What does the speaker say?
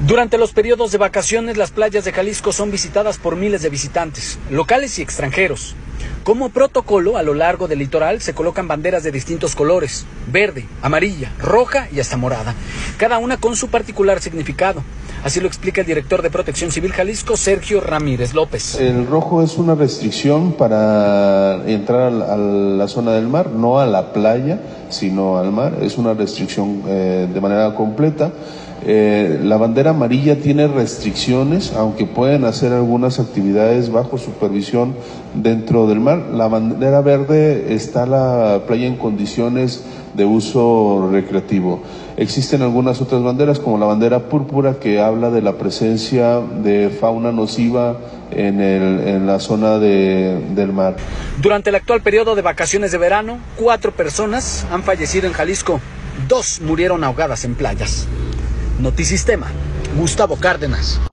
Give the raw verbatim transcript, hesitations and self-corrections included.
Durante los periodos de vacaciones, las playas de Jalisco son visitadas por miles de visitantes, locales y extranjeros. Como protocolo, a lo largo del litoral se colocan banderas de distintos colores: verde, amarilla, roja y hasta morada, cada una con su particular significado. Así lo explica el director de Protección Civil Jalisco, Sergio Ramírez López. El rojo es una restricción para entrar a la zona del mar, no a la playa, sino al mar. Es una restricción eh, de manera completa. Eh, la bandera amarilla tiene restricciones, aunque pueden hacer algunas actividades bajo supervisión dentro del mar. La bandera verde está la playa en condiciones de uso recreativo. Existen algunas otras banderas, como la bandera púrpura, que habla de la presencia de fauna nociva en, el, en la zona de, del mar. Durante el actual periodo de vacaciones de verano, cuatro personas han fallecido en Jalisco. Dos murieron ahogadas en playas. Notisistema, Gustavo Cárdenas.